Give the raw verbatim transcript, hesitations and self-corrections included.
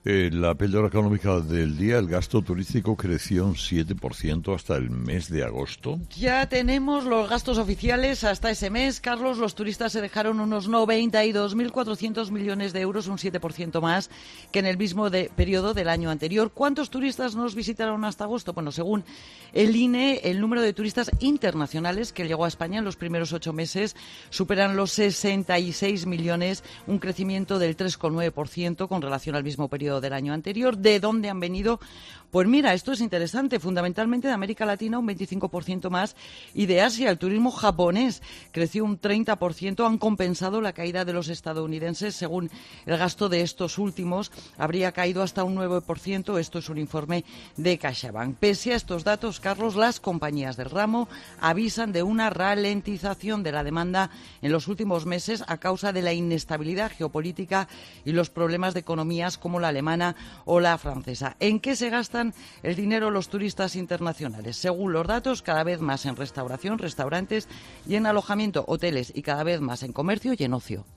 En la píldora económica del día, el gasto turístico creció un siete por ciento hasta el mes de agosto. Ya tenemos los gastos oficiales hasta ese mes. Carlos, los turistas se dejaron unos noventa y dos mil cuatrocientos millones de euros, un siete por ciento más que en el mismo de, periodo del año anterior. ¿Cuántos turistas nos visitaron hasta agosto? Bueno, según el I N E, el número de turistas internacionales que llegó a España en los primeros ocho meses superan los sesenta y seis millones, un crecimiento del tres coma nueve por ciento con relación al mismo periodo del año anterior. ¿De dónde han venido? Pues mira, esto es interesante, fundamentalmente de América Latina un veinticinco por ciento más y de Asia. El turismo japonés creció un treinta por ciento, han compensado la caída de los estadounidenses. Según el gasto de estos últimos, habría caído hasta un nueve por ciento. Esto es un informe de CaixaBank. Pese a estos datos, Carlos, las compañías del ramo avisan de una ralentización de la demanda en los últimos meses a causa de la inestabilidad geopolítica y los problemas de economías como la alemana o la francesa. ¿En qué se gastan el dinero los turistas internacionales? Según los datos, cada vez más en restauración, restaurantes y en alojamiento, hoteles, y cada vez más en comercio y en ocio.